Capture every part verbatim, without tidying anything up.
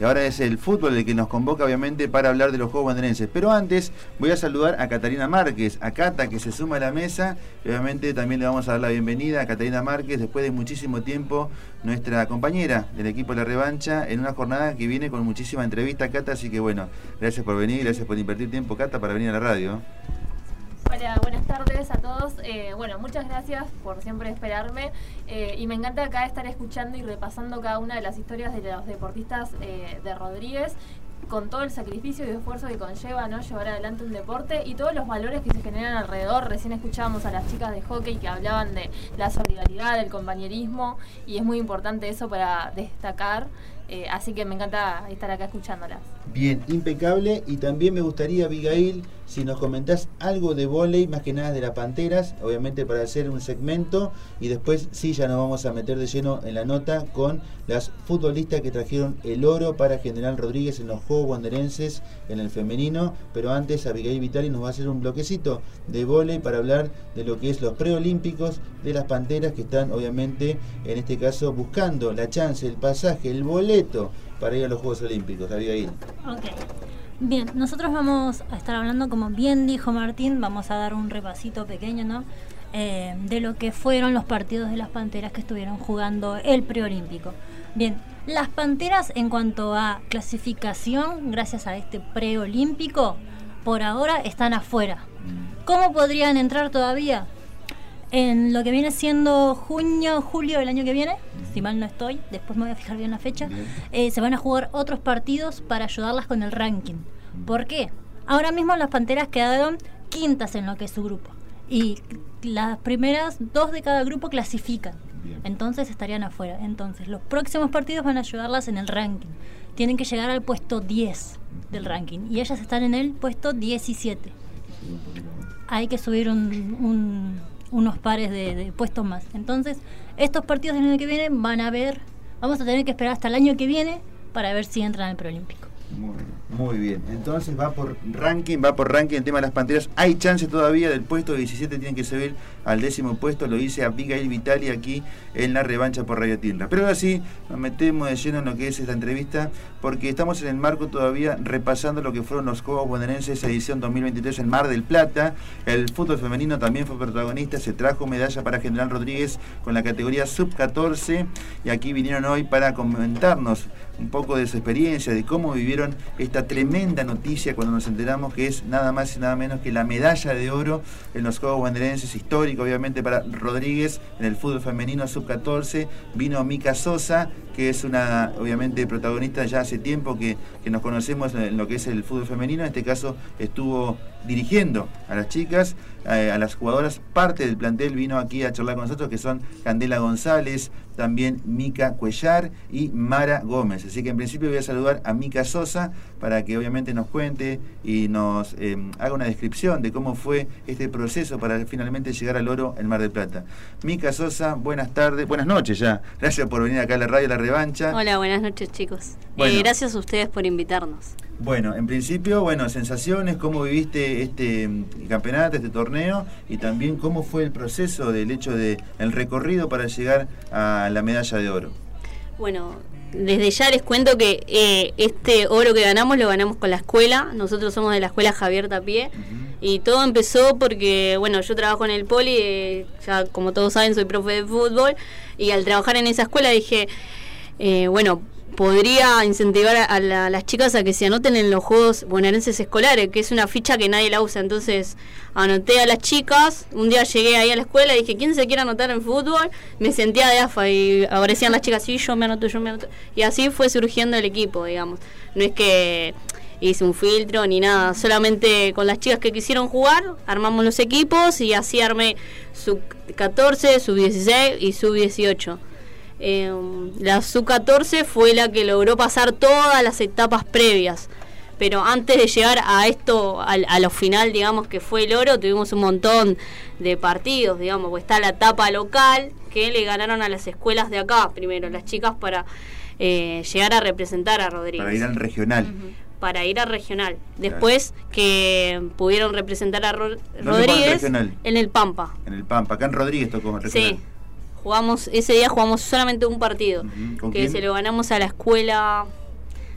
y ahora es el fútbol el que nos convoca obviamente para hablar de los Juegos Bonaerenses. Pero antes voy a saludar a Catalina Márquez, a Cata, que se suma a la mesa, y obviamente también le vamos a dar la bienvenida a Catalina Márquez, después de muchísimo tiempo, nuestra compañera del equipo de La Revancha, en una jornada que viene con muchísima entrevista, Cata, así que bueno, gracias por venir, gracias por invertir tiempo, Cata, para venir a la radio. Hola, buenas tardes a todos. Eh, bueno, muchas gracias por siempre esperarme eh, y me encanta acá estar escuchando y repasando cada una de las historias de los deportistas eh, de Rodríguez, con todo el sacrificio y esfuerzo que conlleva, ¿no?, llevar adelante un deporte y todos los valores que se generan alrededor. Recién escuchábamos a las chicas de hockey que hablaban de la solidaridad, del compañerismo, y es muy importante eso para destacar. Eh, así que me encanta estar acá escuchándolas. Bien, impecable. Y también me gustaría, Abigail, si nos comentás algo de vóley, más que nada de las Panteras, obviamente para hacer un segmento, y después sí ya nos vamos a meter de lleno en la nota con las futbolistas que trajeron el oro para General Rodríguez en los Juegos Bonaerenses en el femenino. Pero antes Abigail Vitali nos va a hacer un bloquecito de vóley para hablar de lo que es los preolímpicos de las Panteras, que están obviamente en este caso buscando la chance, el pasaje, el boleto para ir a los Juegos Olímpicos. Abigail. Ok. Bien, nosotros vamos a estar hablando, como bien dijo Martín, vamos a dar un repasito pequeño, ¿no?, eh, de lo que fueron los partidos de las Panteras que estuvieron jugando el preolímpico. Bien, las Panteras en cuanto a clasificación, gracias a este preolímpico, por ahora están afuera. ¿Cómo podrían entrar todavía? En lo que viene siendo junio, julio del año que viene, si mal no estoy, después me voy a fijar bien la fecha, eh, se van a jugar otros partidos para ayudarlas con el ranking. ¿Por qué? Ahora mismo las Panteras quedaron quintas en lo que es su grupo, y las primeras dos de cada grupo clasifican. Bien. Entonces estarían afuera. Entonces los próximos partidos van a ayudarlas en el ranking. Tienen que llegar al puesto diez del ranking, y ellas están en el puesto diecisiete. Hay que subir un... un unos pares de, de puestos más. Entonces, estos partidos del año que viene van a ver, vamos a tener que esperar hasta el año que viene para ver si entran al preolímpico. Muy, muy bien. Entonces va por ranking, va por ranking el tema de las Panteras. Hay chance todavía del puesto diecisiete, tienen que subir al décimo puesto. Lo dice Abigail Vitali aquí en La Revancha por Radio Tierra. Pero ahora sí, nos metemos de lleno en lo que es esta entrevista, porque estamos en el marco todavía repasando lo que fueron los Juegos Bonaerenses edición dos mil veintitrés en Mar del Plata. El fútbol femenino también fue protagonista, se trajo medalla para General Rodríguez con la categoría sub catorce, y aquí vinieron hoy para comentarnos un poco de su experiencia, de cómo vivieron esta tremenda noticia cuando nos enteramos que es nada más y nada menos que la medalla de oro en los Juegos Bonaerenses, histórico obviamente para Rodríguez en el fútbol femenino sub catorce. Vino Mica Sosa, que es una obviamente protagonista ya hace tiempo que, que nos conocemos en lo que es el fútbol femenino. En este caso estuvo dirigiendo a las chicas, eh, a las jugadoras, parte del plantel vino aquí a charlar con nosotros, que son Candela González, también Mica Cuellar y Mara Gómez. Así que en principio voy a saludar a Mica Sosa para que obviamente nos cuente y nos eh, haga una descripción de cómo fue este proceso para finalmente llegar al oro en Mar del Plata. Mica Sosa, buenas tardes, buenas noches ya. Gracias por venir acá a la radio La Revancha. Hola, buenas noches, chicos. Bueno, eh, gracias a ustedes por invitarnos. Bueno, en principio, bueno, sensaciones, cómo viviste este campeonato, este torneo, y también cómo fue el proceso del hecho de el recorrido para llegar a la medalla de oro. Bueno, desde ya les cuento que eh, este oro que ganamos lo ganamos con la escuela. Nosotros somos de la escuela Javier Tapié. Uh-huh. Y todo empezó porque, bueno, yo trabajo en el Poli, eh, ya como todos saben soy profe de fútbol, y al trabajar en esa escuela dije, eh, bueno, podría incentivar a, la, a las chicas a que se anoten en los Juegos Bonaerenses Escolares, que es una ficha que nadie la usa. Entonces anoté a las chicas, un día llegué ahí a la escuela y dije, ¿quién se quiere anotar en fútbol? Me sentía de afa y aparecían las chicas, sí, yo me anoto, yo me anoto. Y así fue surgiendo el equipo, digamos. No es que hice un filtro ni nada, solamente con las chicas que quisieron jugar, armamos los equipos y así armé sub catorce, sub dieciséis y sub dieciocho. Eh, la sub catorce fue la que logró pasar todas las etapas previas, pero antes de llegar a esto, a, a lo final, digamos, que fue el oro, tuvimos un montón de partidos, digamos, pues está la etapa local, que le ganaron a las escuelas de acá, primero las chicas, para eh, llegar a representar a Rodríguez. Para ir al regional. Uh-huh. Para ir al regional. Después claro. que pudieron representar a Ro- Rodríguez en el Pampa. En el Pampa, acá en Rodríguez tocó el regional. Sí. Jugamos, ese día jugamos solamente un partido, uh-huh. que quién? se lo ganamos a la escuela,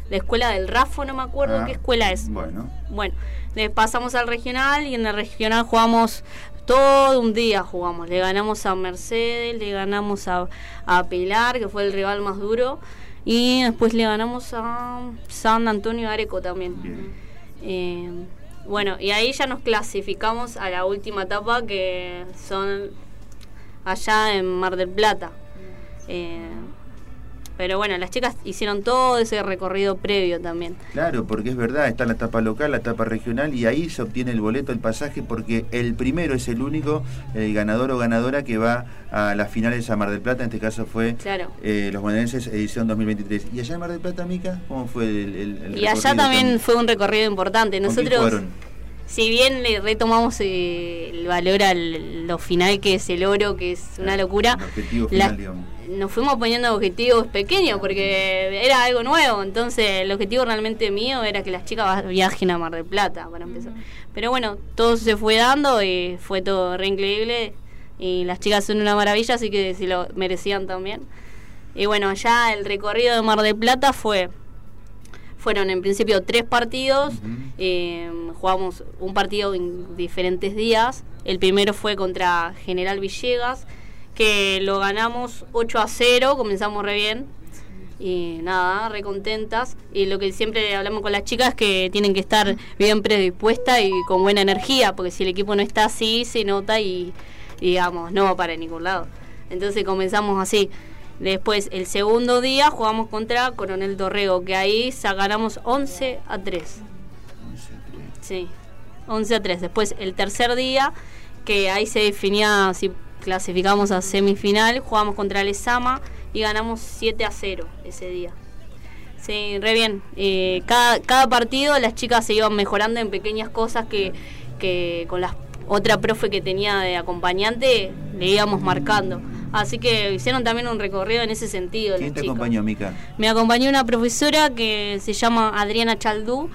la escuela del Rafo, no me acuerdo Ah, qué escuela es. Bueno. Bueno, después pasamos al regional y en el regional jugamos todo un día jugamos. Le ganamos a Mercedes, le ganamos a, a Pilar, que fue el rival más duro, y después le ganamos a San Antonio Areco también. Bien. Eh, bueno, y ahí ya nos clasificamos a la última etapa, que son allá en Mar del Plata. Eh, pero bueno, las chicas hicieron todo ese recorrido previo también. Claro, porque es verdad, está la etapa local, la etapa regional, y ahí se obtiene el boleto, el pasaje, porque el primero es el único, el ganador o ganadora que va a las finales a Mar del Plata. En este caso fue Claro. eh, los bonaerenses edición dos mil veintitrés. ¿Y allá en Mar del Plata, Mica, cómo fue el, el, el Y allá también fue un recorrido importante. ¿Con quién Nosotros, jugaron? si bien le retomamos eh, el valor a lo final, que es el oro, que es una locura, El objetivo la- final, digamos. nos fuimos poniendo objetivos pequeños porque era algo nuevo. Entonces el objetivo realmente mío era que las chicas viajen a Mar del Plata, para empezar. Pero bueno, todo se fue dando y fue todo re increíble, y las chicas son una maravilla, así que se lo merecían también. Y bueno, allá el recorrido de Mar del Plata fue fueron en principio tres partidos. Ujú. eh, jugamos un partido en diferentes días. El primero fue contra General Villegas, que lo ganamos ocho a cero, comenzamos re bien. Y nada, re contentas. Y lo que siempre hablamos con las chicas es que tienen que estar bien predispuestas y con buena energía, porque si el equipo no está así, se nota y, digamos, no va para ningún lado. Entonces comenzamos así. Después, el segundo día, jugamos contra Coronel Dorrego, que ahí sa- ganamos once a tres. Sí, once a tres. Después, el tercer día, que ahí se definía si clasificamos a semifinal, jugamos contra Lezama y ganamos siete a cero ese día. Sí, re bien. Eh, cada, cada partido las chicas se iban mejorando en pequeñas cosas que, que con la otra profe que tenía de acompañante le íbamos marcando. Así que hicieron también un recorrido en ese sentido. ¿Quién las te chicas. acompañó, Mica? Me acompañó una profesora que se llama Adriana Chaldú,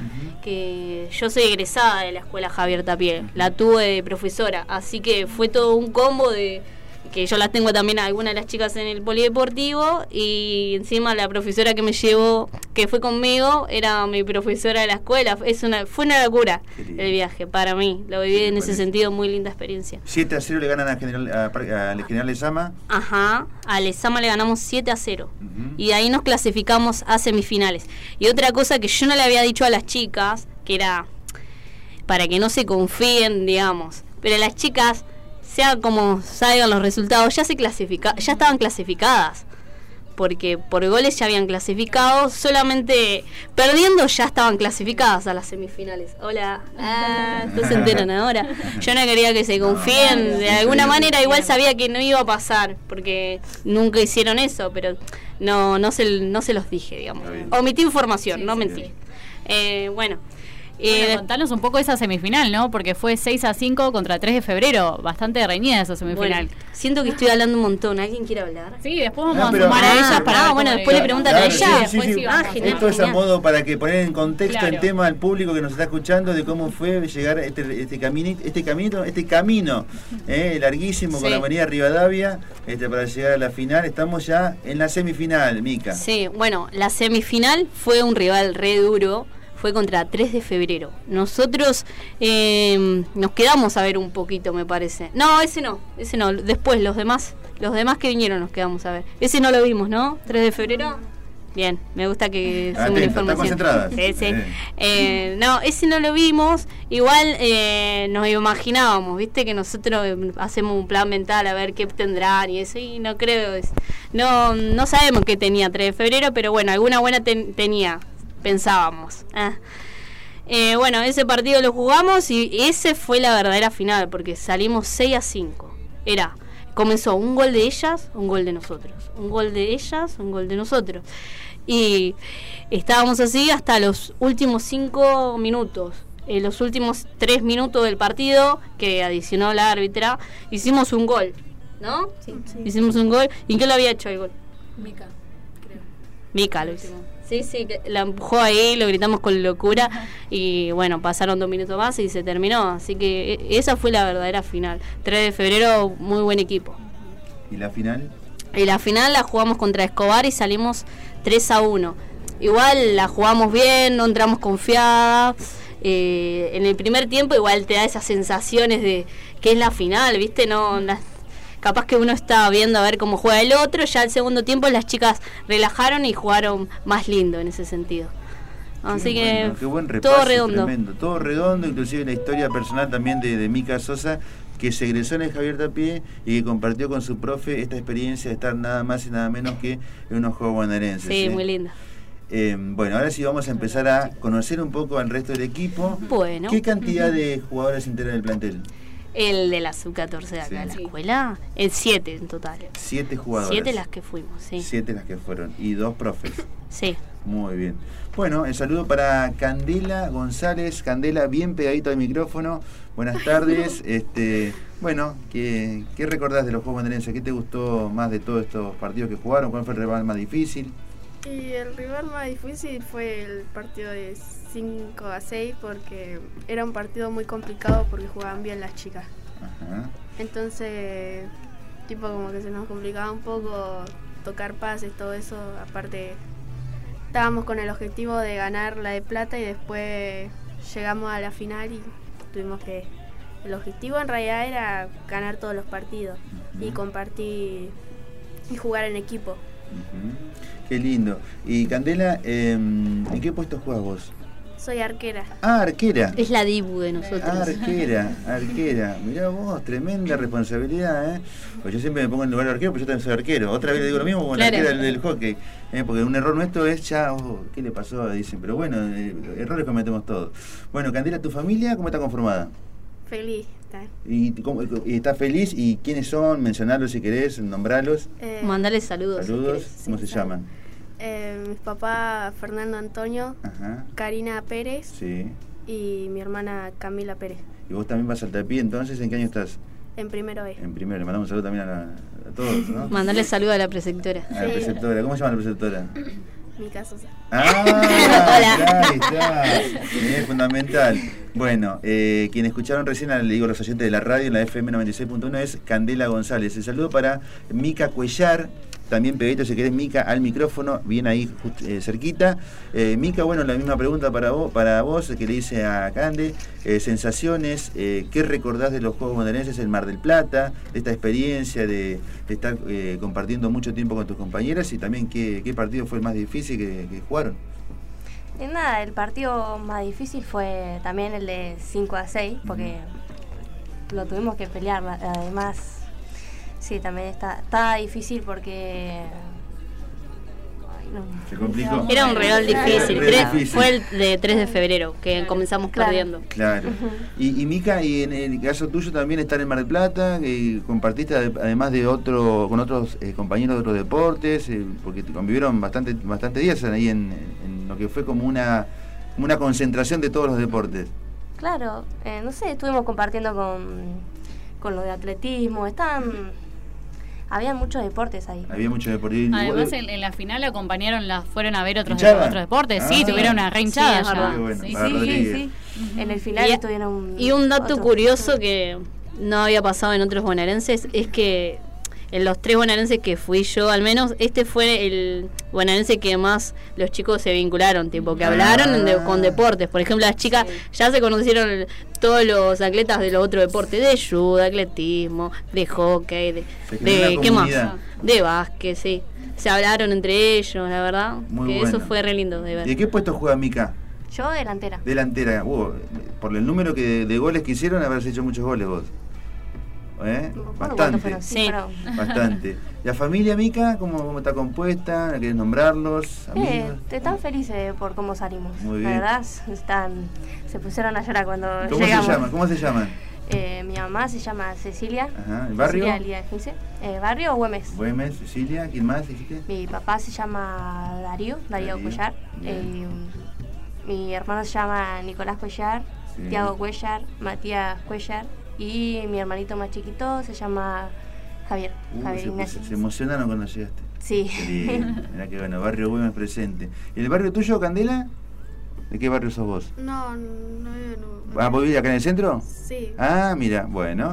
que yo soy egresada de la escuela Javier Tapié, la tuve de profesora, así que fue todo un combo de que yo las tengo también a algunas de las chicas en el polideportivo, y encima la profesora que me llevó, que fue conmigo, era mi profesora de la escuela. Es una fue una locura el viaje para mí, lo viví en ese sentido, muy linda experiencia. siete a cero le ganan a General, a, a, a General Lezama. Ajá, a Lezama le ganamos siete a cero. Ujú. Y de ahí nos clasificamos a semifinales. Y otra cosa que yo no le había dicho a las chicas, que era para que no se confíen, digamos, pero las chicas, sea como salgan los resultados, ya se clasifica, ya estaban clasificadas. Porque por goles ya habían clasificado, solamente perdiendo ya estaban clasificadas a las semifinales. Hola, ah, todos se enteran ahora. Yo no quería que se confíen, de alguna manera igual sabía que no iba a pasar, porque nunca hicieron eso, pero no no se, no se los dije, digamos. Está bien. Omití información, Sí, no sí, mentí. sí. Eh, bueno. Bueno, Eh, contanos un poco esa semifinal, ¿no? Porque fue seis a cinco contra tres de febrero. Bastante reñida esa semifinal. bueno, siento que estoy hablando un montón. ¿Alguien quiere hablar? Sí, después vamos Ah, a pero- sumar a Ah, ellas para ah, ver bueno, cómo después le preguntan a Claro, ella. sí, sí, Después sí. sí vamos Ah, a genial. Esto es a genial. modo para que poner en contexto Claro. el tema al público que nos está escuchando de cómo fue llegar a este, este camino, este camino, este camino eh, larguísimo con Sí. la avenida Rivadavia, este, para llegar a la final. Estamos ya en la semifinal, Mica. Sí, bueno, la semifinal fue un rival re duro, fue contra tres de febrero. Nosotros eh, nos quedamos a ver un poquito, me parece. No, ese no, ese no, después los demás, los demás que vinieron nos quedamos a ver. Ese no lo vimos, ¿no? tres de febrero. Bien, me gusta que sumen Atenta, información. está concentrada. Sí, sí. Eh. Eh, no, ese no lo vimos. Igual eh, nos imaginábamos, viste, que nosotros eh, hacemos un plan mental a ver qué tendrán y eso, y no creo. es- No no sabemos qué tenía tres de febrero, pero bueno, alguna buena ten- tenía, pensábamos. Ah. Eh, bueno, ese partido lo jugamos y ese fue la verdadera final, porque salimos seis a cinco. Era, comenzó un gol de ellas, un gol de nosotros. Un gol de ellas, un gol de nosotros. Y estábamos así hasta los últimos cinco minutos. En los últimos tres minutos del partido, que adicionó la árbitra, hicimos un gol, ¿no? Sí. Hicimos un gol. ¿Y quién lo había hecho el gol? Mica, creo. Mica lo hizo. Sí, sí, que la empujó ahí, lo gritamos con locura y bueno, pasaron dos minutos más y se terminó. Así que e- esa fue la verdadera final. tres de febrero, muy buen equipo. ¿Y la final? Y la final la jugamos contra Escobar y salimos tres a uno. igual la jugamos bien, no entramos confiadas. Eh, en el primer tiempo igual te da esas sensaciones de que es la final, ¿viste? No, las, capaz que uno está viendo a ver cómo juega el otro, ya el segundo tiempo las chicas relajaron y jugaron más lindo en ese sentido. Así qué que bueno, qué buen repaso, todo redondo. Tremendo, todo redondo, inclusive la historia personal también de, de Mica Sosa, que se egresó en el Javier Tapié y que compartió con su profe esta experiencia de estar nada más y nada menos que en unos Juegos Bonaerenses. Sí, ¿sí? muy linda. Eh, bueno, ahora sí vamos a empezar a conocer un poco al resto del equipo. Bueno. ¿Qué cantidad de jugadores integran el plantel? El de la sub catorce de acá Sí. de la escuela, el siete en total. Siete jugadores. Siete las que fuimos, sí. Siete las que fueron. Y dos profes. Sí. Muy bien. Bueno, el saludo para Candela González. Candela, bien pegadito al micrófono. Buenas tardes. este Bueno, ¿qué, qué recordás de los Juegos Bonaerenses? ¿Qué te gustó más de todos estos partidos que jugaron? ¿Cuál fue el rival más difícil? Y el rival más difícil fue el partido de cinco a seis porque era un partido muy complicado porque jugaban bien las chicas. Ajá. Entonces, tipo como que se nos complicaba un poco tocar pases, todo eso. Aparte, estábamos con el objetivo de ganar la de plata y después llegamos a la final y tuvimos que... El objetivo en realidad era ganar todos los partidos uh-huh. y compartir y jugar en equipo. Uh-huh. Qué lindo. Y Candela, eh, ¿en qué puesto juegas vos? Soy arquera. Ah, arquera. Es la dibu de nosotros. Ah, arquera, arquera. Mirá vos, tremenda responsabilidad, ¿eh? Pues yo siempre me pongo en el lugar de arquero, pero yo también soy arquero. Otra vez le digo lo mismo con la Claro. arquera del, del hockey. ¿eh? Porque un error nuestro es ya, oh, ¿qué le pasó? Dicen, pero bueno, eh, errores cometemos todos. Bueno, Candela, ¿tu familia cómo está conformada? Feliz. Está. ¿Y, cómo, y está feliz? ¿Y quiénes son? Mencionarlos si querés, nombrarlos. Eh, Mandale saludos. Saludos. si ¿Cómo sí, se saludos. llaman? Eh, mis papás Fernando Antonio, Ajá. Karina Pérez Sí. y mi hermana Camila Pérez. ¿Y vos también vas al Tapié entonces? ¿En qué año estás? En primero B. En primero. Le mandamos un saludo también a, la, a todos, ¿no? Mandale saludos a la preceptora. A la Sí. preceptora. ¿Cómo se llama la preceptora? Mica Sosa. Ah, Hola. ahí está. Es fundamental. Bueno, eh, quien escucharon recién, le digo a los oyentes de la radio, en la F M noventa y seis punto uno, es Candela González. El saludo para Mica Cuellar, también pegadito si querés, Mica, al micrófono, bien ahí just, eh, cerquita. Eh, Mica, bueno, la misma pregunta para vos, para vos que le hice a Cande. Eh, sensaciones, eh, ¿qué recordás de los Juegos Bonaerenses en Mar del Plata? De esta experiencia de, de estar eh, compartiendo mucho tiempo con tus compañeras y también qué, qué partido fue el más difícil que, que jugaron. Y nada, el partido más difícil fue también el de cinco a seis, porque uh-huh. lo tuvimos que pelear. Además, sí, también está, está difícil porque... Ay, no. Se complicó. Era un rival difícil. Re Tres- difícil. Fue el de tres de febrero que Claro. comenzamos Claro. perdiendo. Claro. Y, y Mica, y en el caso tuyo también estar en Mar del Plata, que compartiste ade- además de otro con otros eh, compañeros de otros deportes, eh, porque te convivieron bastante bastante días ahí en, en lo que fue como una como una concentración de todos los deportes. Claro, eh, no sé, estuvimos compartiendo con, con lo de atletismo, estaban... Había muchos deportes ahí. Había mucho deporte. Además, en, en la final acompañaron, las fueron a ver otros, ¿Hinchada? otros deportes. Ah. Sí, tuvieron una re hinchada Sí, es ya. verdad. Qué bueno. Sí, Para sí. Rodríguez. Sí, sí. En el final Y- estuvieron... Y un dato otros- curioso que no había pasado en otros bonaerenses es que en los tres bonaerenses que fui yo, al menos, este fue el bonaerense que más los chicos se vincularon, tipo, que hablaron de- con deportes. Por ejemplo, las chicas Sí. ya se conocieron todos los atletas de los otros deportes, de judo, de atletismo, de hockey, de, Se creó de una ¿qué más? comunidad. De básquet, sí. Se hablaron entre ellos, la verdad, Muy que bueno. eso fue re lindo de ¿Y de ver. qué puesto juega Mica? Yo delantera. Delantera. Uh, por el número que de goles que hicieron, habrás hecho muchos goles vos. ¿Eh? Bueno, Bastante. ¿cuántos fueron? Sí, Sí. fueron- Bastante. ¿La familia Mica, cómo, cómo está compuesta? ¿Querés nombrarlos? Eh, ¿Amigos? están felices por cómo salimos. Muy La bien. verdad, están, se pusieron a llorar cuando ¿Cómo llegamos. se llaman? ¿Cómo se llaman? Eh, mi mamá se llama Cecilia. Ajá. ¿El barrio? Cecilia Elías quince. Eh, ¿Barrio o Güemes? Güemes, Cecilia, ¿quién más dijiste? Mi papá se llama Darío, Darío, Darío, Cuellar. bien. Eh, mi hermano se llama Nicolás Cuellar, Sí. Tiago Cuellar, Matías Cuellar. Y mi hermanito más chiquito se llama Javier. Uh, Javier se, Ignacio. se emocionaron cuando llegaste. Sí. Qué bien. Mirá que bueno, barrio Güemes presente. ¿Y el barrio tuyo, Candela? ¿De qué barrio sos vos? No, no, no. ¿Ah, vos vivís acá en el centro? Sí. Ah, mira, bueno.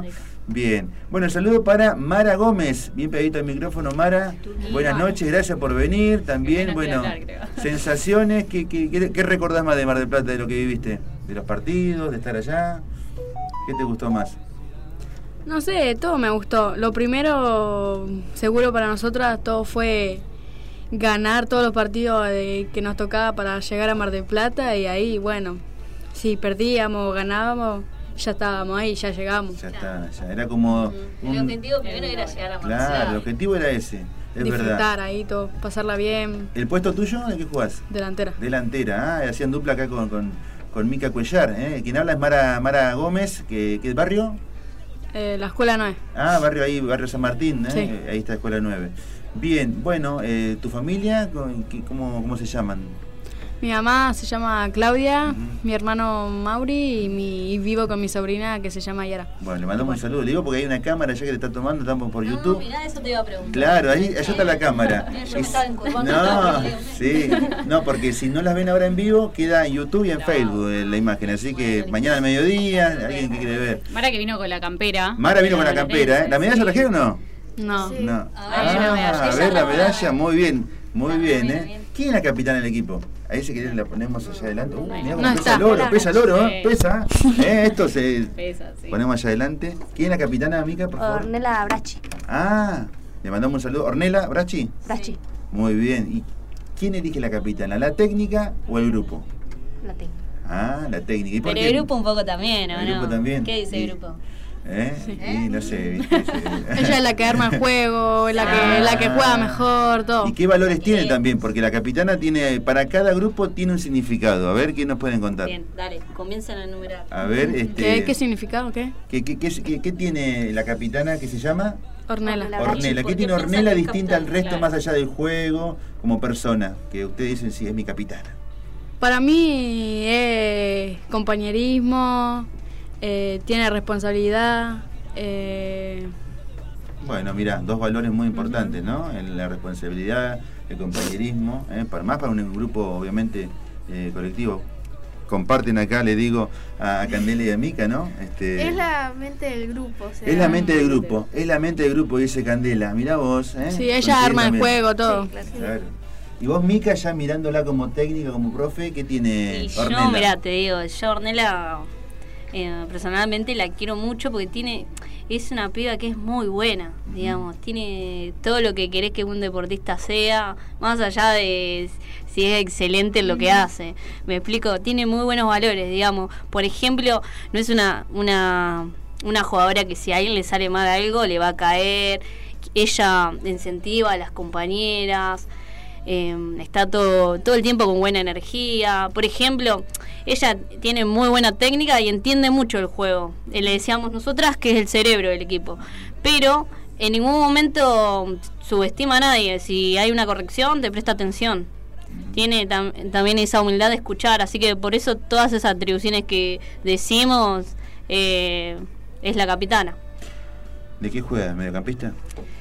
Bien. Bueno, el saludo para Mara Gómez. Bien pegadito al micrófono, Mara. Buenas noches, gracias por venir. También, bueno, sensaciones. ¿Qué, qué, qué, qué recordás más de Mar del Plata, de lo que viviste? ¿De los partidos, de estar allá? ¿Qué te gustó más? No sé, todo me gustó. Lo primero, seguro para nosotras, todo fue ganar todos los partidos de, que nos tocaba para llegar a Mar del Plata. Y ahí, bueno, si perdíamos o ganábamos, ya estábamos ahí, ya llegamos. Ya está, ya era como... Un... El objetivo primero era llegar a Mar del Plata. Claro, el objetivo era ese, es disfrutar verdad. ahí todo, pasarla bien. ¿El puesto tuyo de qué jugás? Delantera. Delantera, ah, hacían dupla acá con, con, con Mica Cuellar, ¿eh? Quien habla es Mara, Mara Gómez, ¿qué, qué barrio? Eh, la Escuela nueve. Ah, barrio ahí, barrio San Martín, ¿eh? Sí. Ahí está Escuela nueve. Bien, bueno, eh, ¿tu familia, cómo, cómo se llaman? Mi mamá se llama Claudia, Uh-huh. mi hermano Mauri y, mi, y vivo con mi sobrina que se llama Yara. Bueno, le mandamos bueno. un saludo. Le digo porque hay una cámara ya que te está tomando, estamos por YouTube. No, mirá, eso te iba a preguntar. Claro, ahí, allá está la cámara. Yo me estaba encurvando. No, sí, no, porque si no las ven ahora en vivo, queda en YouTube y en Facebook la imagen. Así que mañana al mediodía, alguien que quiere ver. Mara que vino con la campera. Mara vino con la campera, ¿eh? ¿La medalla la trajeron o no? No. Sí. No. A ver, la medalla. Ah, a ver la medalla, muy bien, muy Está bien, bien, ¿eh? bien. ¿Quién es la capitana del equipo? Ahí si quieren la ponemos allá adelante. Uh, mirá cómo No pesa está. el oro, pesa el oro, ¿eh? Sí. Pesa. ¿Eh? Esto se Pesa, sí. ponemos allá adelante. ¿Quién es la capitana, Mica, por favor? Ornella Brachi. Ah, le mandamos un saludo. ¿Ornella Brachi? Brachi, Muy bien. ¿Y quién elige la capitana? ¿La técnica o el grupo? la tengo. Ah, la técnica. ¿Y por Pero qué? el grupo un poco también, ¿o El no? grupo también. ¿Qué dice Y- el grupo? ¿Eh? Sí. Y no sé, ¿viste? Sí. Ella es la que arma el juego, es la que, Ah. la que juega mejor, todo. ¿Y qué valores tiene Bien. también? Porque la capitana tiene, para cada grupo tiene un significado. A ver, ¿qué nos pueden contar? Bien, dale, comiencen a enumerar. A ver, este, ¿Qué, ¿Qué significado? ¿Qué? ¿qué, qué, qué, qué- qué tiene la capitana que se llama? Ornella. Ornella. Ornella. ¿Qué ¿Por qué tiene piensan Ornella que es distinta al capitana? resto Claro. más allá del juego como persona? Que ustedes dicen, sí, es mi capitana. Para mí es compañerismo, eh, tiene responsabilidad. Eh, Bueno, mira, dos valores muy importantes, ¿no? En la responsabilidad, el compañerismo, ¿eh? Para, más para un grupo, obviamente, eh, colectivo. Comparten acá, le digo, a Candela y a Mica, ¿no? Este, Es la mente del grupo. O sea, es la mente del grupo, es la mente del grupo, dice Candela. Mirá vos, ¿eh? sí, ella arma el juego, todo. Sí, claro. Claro. Y vos, Mica, ya mirándola como técnica, como profe, ¿qué tiene Y yo, Ornella? mirá, te digo, yo Ornella eh, personalmente la quiero mucho porque tiene, es una piba que es muy buena, digamos, tiene todo lo que querés que un deportista sea, más allá de si es excelente en lo que hace. Me explico, tiene muy buenos valores, digamos. Por ejemplo, no es una, una, una jugadora que si a alguien le sale mal algo le va a caer. Ella incentiva a las compañeras. Eh, está todo, todo el tiempo con buena energía. Por ejemplo, ella tiene muy buena técnica y entiende mucho el juego. Eh, le decíamos nosotras que es el cerebro del equipo. Pero en ningún momento subestima a nadie. Si hay una corrección, te presta atención. Tiene tam también esa humildad de escuchar. Así que por eso todas esas atribuciones que decimos eh, es la capitana. ¿De qué juega? ¿Mediocampista?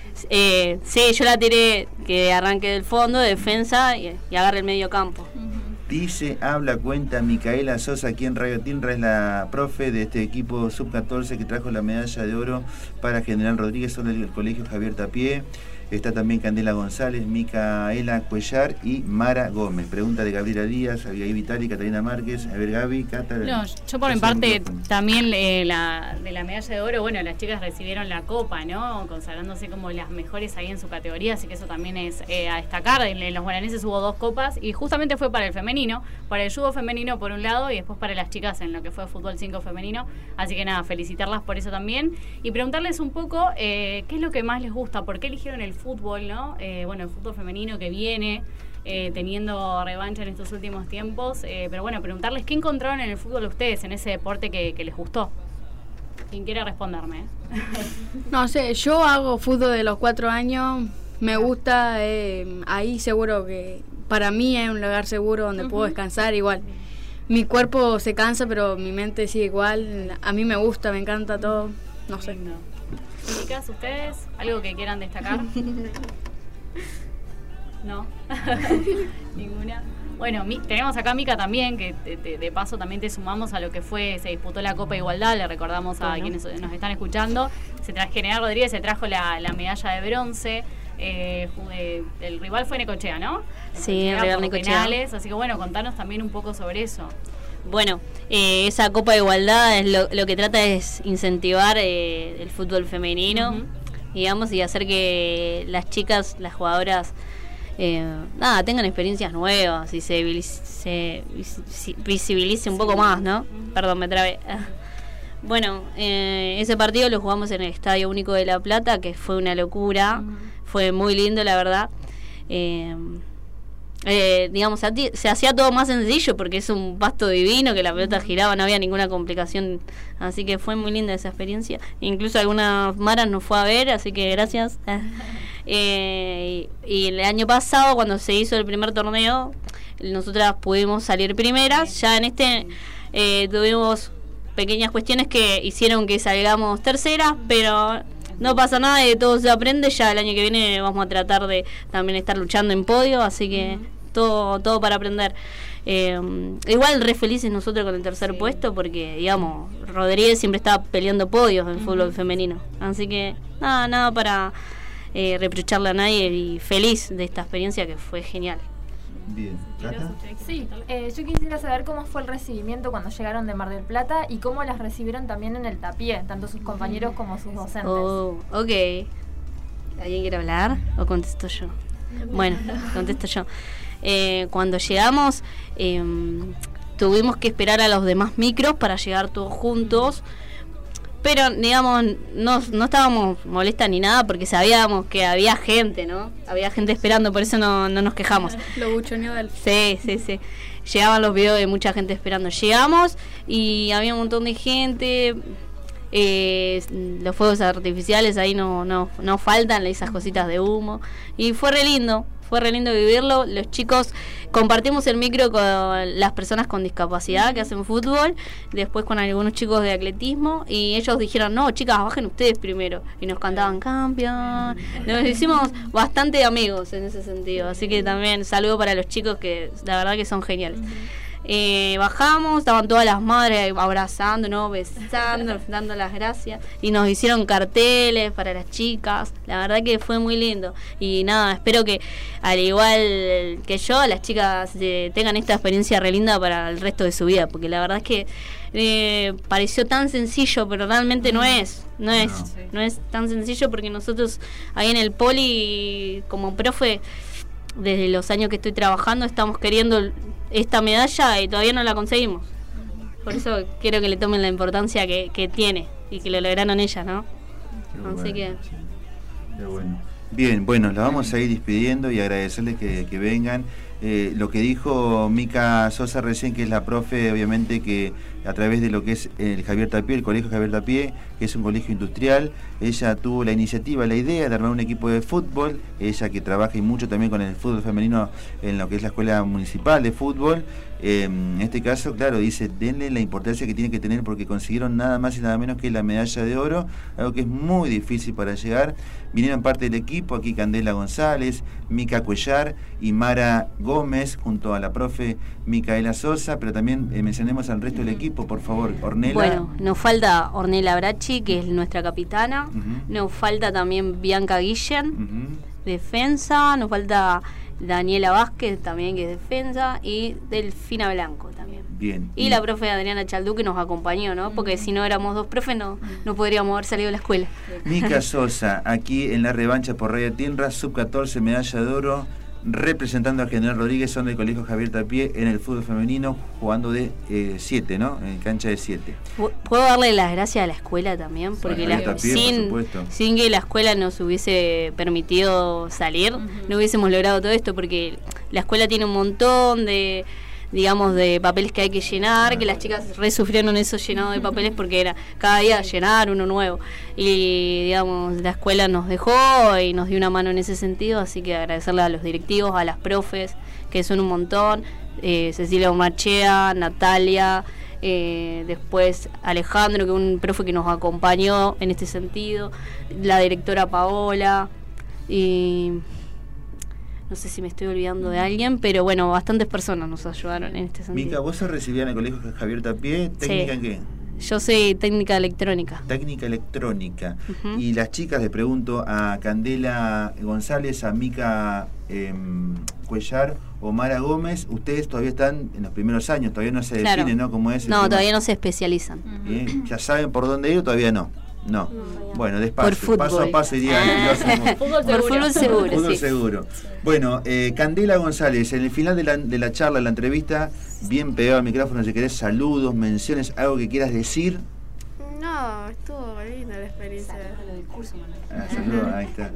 Eh, sí, yo la tiré que arranque del fondo, de defensa y, y agarre el medio campo. Dice, habla, cuenta Micaela Sosa aquí en Radio Tinra, es la profe de este equipo sub catorce que trajo la medalla de oro para General Rodríguez, son del colegio Javier Tapié. Está también Candela González, Micaela Cuellar y Mara Gómez. Pregunta de Gabriela Díaz, Abigail Vitali, Catalina Márquez. A ver, Gaby, Cata. No, yo por mi Hace parte un micrófono. también eh, la, de la medalla de oro, bueno, las chicas recibieron la copa, ¿no? Consagrándose como las mejores ahí en su categoría, así que eso también es eh, a destacar. En, en los guaraneses hubo dos copas y justamente fue para el femenino, para el judo femenino por un lado y después para las chicas en lo que fue fútbol cinco femenino. Así que nada, felicitarlas por eso también y preguntarles un poco eh, qué es lo que más les gusta, por qué eligieron el fútbol, ¿no? Eh, bueno, el fútbol femenino que viene eh, teniendo revancha en estos últimos tiempos, eh, pero bueno, preguntarles qué encontraron en el fútbol ustedes, en ese deporte que, que les gustó. Quien quiera responderme. No sé, yo hago fútbol de los cuatro años, me gusta, eh, ahí seguro que para mí es un lugar seguro donde Uh-huh. puedo descansar igual. Mi cuerpo se cansa, pero mi mente sigue igual, a mí me gusta, me encanta todo, no sé. Lindo. Chicas, ¿ustedes? ¿Algo que quieran destacar? ¿No? ¿Ninguna? Bueno, mi, tenemos acá a Mica también, que de, de, de paso también te sumamos a lo que fue, se disputó la Copa de Igualdad, le recordamos a bueno. quienes nos están escuchando. Se trajo, General Rodríguez se trajo la, la medalla de bronce. Eh, eh, el rival fue Necochea, ¿no? Sí, el rival Necochea. Penales, así que bueno, contanos también un poco sobre eso. Bueno, eh, esa Copa de Igualdad es lo, lo que trata es incentivar eh, el fútbol femenino, uh-huh. digamos, y hacer que las chicas, las jugadoras, eh, nada, tengan experiencias nuevas y se, se visibilice un poco sí. más, ¿no? Uh-huh. Perdón, me trabé. Bueno, eh, ese partido lo jugamos en el Estadio Único de La Plata, que fue una locura, uh-huh. fue muy lindo, la verdad. Eh, eh, digamos, se, se hacía todo más sencillo porque es un pasto divino, que la pelota giraba, no había ninguna complicación, así que fue muy linda esa experiencia. Incluso algunas maras nos fue a ver, así que gracias. eh, y, y el año pasado, cuando se hizo el primer torneo, nosotras pudimos salir primeras. Ya en este eh, tuvimos pequeñas cuestiones que hicieron que salgamos terceras, pero no pasa nada, de todo se aprende. Ya el año que viene vamos a tratar de también estar luchando en podio, así que todo todo para aprender. Eh, igual re felices nosotros con el tercer sí. puesto, porque digamos, Rodríguez siempre estaba peleando podios en el uh-huh. fútbol femenino, así que nada, nada para eh, reprocharle a nadie, y feliz de esta experiencia que fue genial. Bien, ¿Plata? Sí, eh, yo quisiera saber cómo fue el recibimiento cuando llegaron de Mar del Plata y cómo las recibieron también en el tapié, tanto sus compañeros como sus docentes. Oh, ok. ¿Alguien quiere hablar o contesto yo? Bueno, contesto yo. Eh, cuando llegamos, eh, tuvimos que esperar a los demás micros para llegar todos juntos. Pero, digamos, no, no estábamos molestas ni nada, porque sabíamos que había gente, ¿no? Había gente esperando, por eso no, no nos quejamos. Lo buchoneo del... Sí, sí, sí. Llegaban los videos de mucha gente esperando. Llegamos y había un montón de gente. Eh, los fuegos artificiales ahí no, no, no faltan, esas cositas de humo. Y fue re lindo. Fue re lindo vivirlo. Los chicos compartimos el micro con las personas con discapacidad que hacen fútbol, después con algunos chicos de atletismo, y ellos dijeron, no, chicas, bajen ustedes primero, y nos cantaban campeón. Nos hicimos bastante amigos en ese sentido, así que también saludo para los chicos, que la verdad que son geniales. Eh, bajamos, estaban todas las madres abrazándonos, besando, dando las gracias, y nos hicieron carteles para las chicas. La verdad que fue muy lindo, y nada, espero que al igual que yo, las chicas eh, tengan esta experiencia re linda para el resto de su vida, porque la verdad es que eh, pareció tan sencillo, pero realmente no es, no es, no. no es tan sencillo, porque nosotros ahí en el poli, como profe, desde los años que estoy trabajando, estamos queriendo esta medalla y todavía no la conseguimos. Por eso quiero que le tomen la importancia que, que tiene y que lo lograron ellas, ¿no? Qué Así bueno, que... Sí. Qué bueno. Bien, bueno, la vamos a ir despidiendo y agradecerles que, que vengan. Eh, lo que dijo Mica Sosa recién, que es la profe, obviamente, que a través de lo que es el Javier Tapié, el colegio Javier Tapié, que es un colegio industrial, ella tuvo la iniciativa, la idea de armar un equipo de fútbol, ella que trabaja y mucho también con el fútbol femenino en lo que es la escuela municipal de fútbol. Eh, en este caso, claro, dice, denle la importancia que tiene que tener, porque consiguieron nada más y nada menos que la medalla de oro, algo que es muy difícil para llegar. Vinieron parte del equipo, aquí Candela González, Mica Cuellar y Mara Gómez, junto a la profe Micaela Sosa, pero también eh, mencionemos al resto del equipo, por favor. Ornella. Bueno, nos falta Ornella Brachi, que es nuestra capitana, uh-huh. nos falta también Bianca Guillen, uh-huh. defensa, nos falta Daniela Vázquez también, que es defensa, y Delfina Blanco también. Bien. Y, y la profe Adriana Chaldú, que nos acompañó, ¿no? Porque uh-huh. si no éramos dos profes, no, no podríamos haber salido de la escuela. Mica Sosa, aquí en la revancha por Radio Tinra, sub catorce, medalla de oro, representando a General Rodríguez, son del colegio Javier Tapié en el fútbol femenino, jugando de siete, eh, ¿no? En cancha de siete. ¿Puedo darle las gracias a la escuela también? Porque la, Tapié, sin, por sin que la escuela nos hubiese permitido salir, uh-huh. no hubiésemos logrado todo esto, porque la escuela tiene un montón de, digamos, de papeles que hay que llenar, ah, que las chicas re sufrieron eso llenado de papeles, porque era cada día llenar uno nuevo, y digamos, la escuela nos dejó y nos dio una mano en ese sentido, así que agradecerle a los directivos, a las profes, que son un montón, eh, Cecilia Omachea, Natalia, eh, después Alejandro, que es un profe que nos acompañó en este sentido, la directora Paola, y no sé si me estoy olvidando de alguien, pero bueno, bastantes personas nos ayudaron en este sentido. Mica, ¿vos sos recibida en el colegio Javier Tapié? ¿Técnica Sí. en qué? Yo soy técnica electrónica. Técnica electrónica. Ujú. Y las chicas, les pregunto a Candela González, a Mica eh, Cuellar o Mara Gómez, ustedes todavía están en los primeros años, todavía no se Claro. definen, ¿no? ¿Cómo es el No, tema? todavía no se especializan. Bien, ¿ya saben por dónde ir o todavía no? No. Bueno, despacio, Por fútbol. paso a paso iría. Ah. Fútbol Por seguro. fútbol seguro, Fútbol sí. seguro. Bueno, eh, Candela González, en el final de la, de la charla, de la entrevista, bien pegado al micrófono, si querés, saludos, menciones, algo que quieras decir. No, estuvo linda la experiencia. Ah, saludos, ahí está.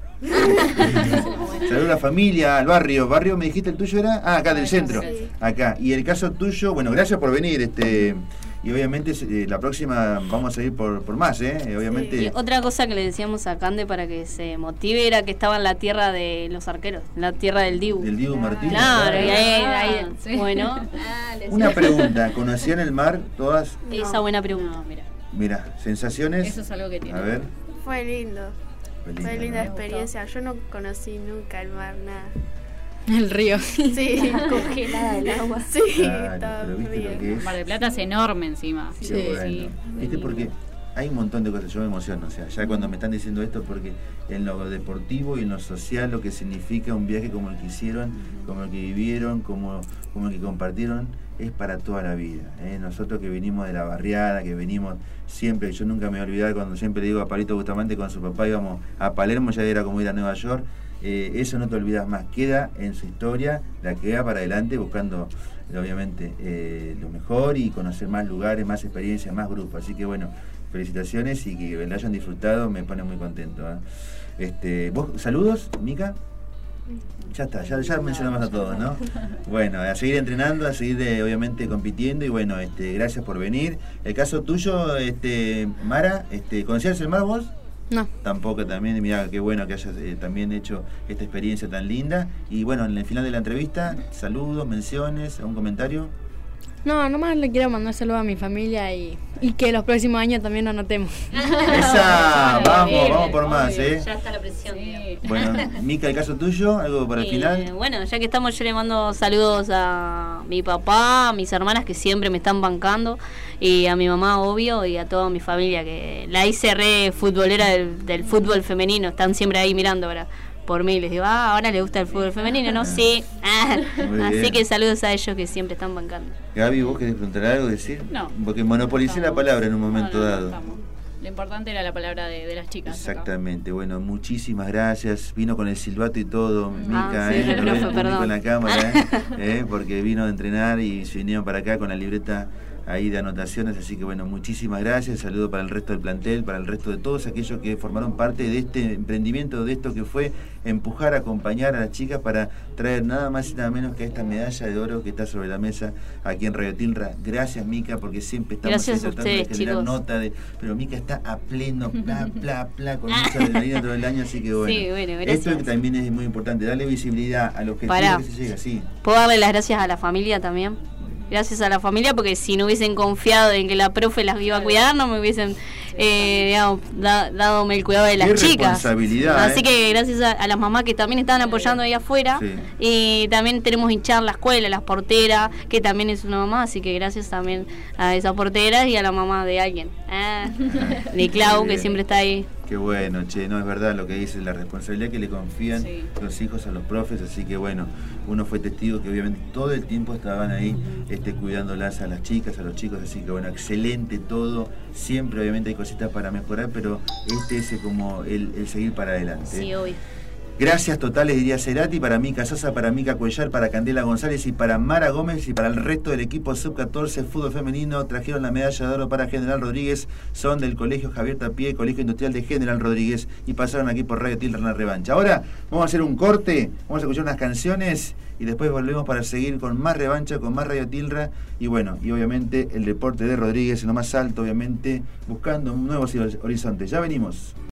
No. Saludos a la familia, al barrio. ¿Barrio me dijiste el tuyo era? Ah, acá del centro. Sí. Acá. Y el caso tuyo, bueno, gracias por venir. este Y obviamente eh, la próxima vamos a ir por, por más, ¿eh? Obviamente. Y otra cosa que le decíamos a Cande para que se motive era que estaba en la tierra de los arqueros, la tierra del Dibu. Del Diego Martínez. Claro, y ahí, Ah, ahí- sí. bueno, Una pregunta, ¿conocían el mar todas? esa buena pregunta. No, mira, Mira, sensaciones. eso es algo que tiene. A ver. Fue lindo. Fue lindo, Fue linda ¿no? experiencia. Yo no conocí nunca el mar, nada. El río. Sí, Congelada el agua. sí, Claro, estaba pero viste lo fría. que es. Mar del Plata es enorme encima. Qué Sí, bueno. sí. Viste, porque hay un montón de cosas, yo me emociono, o sea, ya cuando me están diciendo esto, porque en lo deportivo y en lo social, lo que significa un viaje como el que hicieron, como el que vivieron, como, como el que compartieron, es para toda la vida. ¿eh? Nosotros que venimos de la barriada, que venimos siempre, yo nunca me voy a olvidar cuando siempre le digo a Palito Bustamante, con su papá íbamos a Palermo, ya era como ir a Nueva York. Eh, eso no te olvidas más, queda en su historia, la que va para adelante buscando obviamente eh, lo mejor y conocer más lugares, más experiencias, más grupos. Así que bueno, felicitaciones y que la hayan disfrutado, me pone muy contento. ¿eh? Este, ¿vos, saludos, Mica? Ya está, ya, ya mencionamos a todos, ¿no? Bueno, a seguir entrenando, a seguir eh, obviamente compitiendo y bueno, este, gracias por venir. El caso tuyo, este, Mara, este, ¿conocías el mar vos? No. Tampoco también, mira qué bueno que hayas eh, también hecho esta experiencia tan linda. Y bueno, en el final de la entrevista, saludos, menciones, algún comentario. No, nomás le quiero mandar saludos a mi familia y, y que los próximos años también nos anotemos. Esa, vamos, bien, vamos por más, obvio. ¿eh? Ya está la presión. Sí. digamos. Bueno, Mica, el caso tuyo, algo para el Eh, final. Bueno, ya que estamos, yo le mando saludos a mi papá, a mis hermanas que siempre me están bancando, y a mi mamá, obvio, y a toda mi familia, que la hice re futbolera del, del fútbol femenino, están siempre ahí mirando ahora por mí, les digo, ah, ahora le gusta el fútbol femenino, ¿no? Sí. Ah, Muy así bien. que saludos a ellos que siempre están bancando. Gaby, ¿vos querés preguntar algo, decir? No. Porque monopolicé la Estamos. palabra en un momento No, no, no, dado. estamos. Lo importante era la palabra de, de las chicas. acá. Exactamente, bueno, muchísimas gracias. Vino con el silbato y todo, Mica, Ah, sí, ¿eh? Lo profe, ve el público perdón. en la cámara, ¿eh? ¿Eh? Porque vino a entrenar y se vinieron para acá con la libreta ahí de anotaciones, así que bueno, muchísimas gracias. Saludo para el resto del plantel, para el resto de todos aquellos que formaron parte de este emprendimiento, de esto que fue empujar, acompañar a las chicas para traer nada más y nada menos que esta medalla de oro que está sobre la mesa aquí en Radio Tilra. Gracias, Mica, porque siempre estamos Gracias a tratando de ustedes, generar chicos. nota de, pero Mica está a pleno, pla, pla, pla, con mucha adrenalina todo el año, así que bueno. Sí, bueno, gracias. Esto que también es muy importante, darle visibilidad a los que Pará. que se llega, sí. ¿Puedo darle las gracias a la familia también? Gracias a la familia, porque si no hubiesen confiado en que la profe las iba a cuidar, no me hubiesen eh, digamos, da, dadome el cuidado de las Qué chicas. responsabilidad, Así ¿eh? que gracias a, a las mamás que también estaban apoyando ahí afuera. Sí. Y también tenemos hinchar la escuela, las porteras, que también es una mamá, así que gracias también a esas porteras y a la mamá de alguien. Ah, de Clau, Muy que bien. siempre está ahí. Qué bueno, che, no es verdad lo que dice, la responsabilidad que le confían Sí. los hijos a los profes, así que bueno, uno fue testigo que obviamente todo el tiempo estaban ahí este, cuidándolas a las chicas, a los chicos, así que bueno, excelente todo, siempre obviamente hay cositas para mejorar, pero este es como el, el seguir para adelante. Sí, obvio. Gracias totales, diría Cerati, para Mica Sosa, para Mica Cuellar, para Candela González y para Mara Gómez y para el resto del equipo sub catorce fútbol femenino. Trajeron la medalla de oro para General Rodríguez, son del Colegio Javier Tapié, Colegio Industrial de General Rodríguez, y pasaron aquí por Radio Tilra en la revancha. Ahora vamos a hacer un corte, vamos a escuchar unas canciones y después volvemos para seguir con más revancha, con más Radio Tilra y bueno, y obviamente el deporte de Rodríguez en lo más alto, obviamente buscando nuevos horizontes. Ya venimos.